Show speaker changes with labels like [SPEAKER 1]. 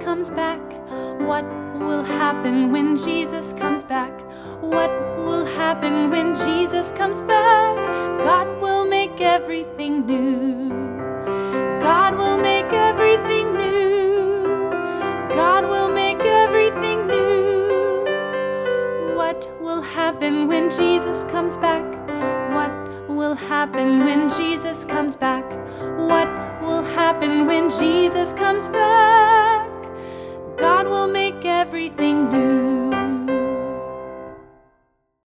[SPEAKER 1] comes back? What will happen when Jesus comes back? What will happen when Jesus comes back? God will make everything new. God will make everything new. God will make everything new. What will happen when Jesus comes back? What will happen when Jesus comes back? What will happen when Jesus comes back? God will make everything new.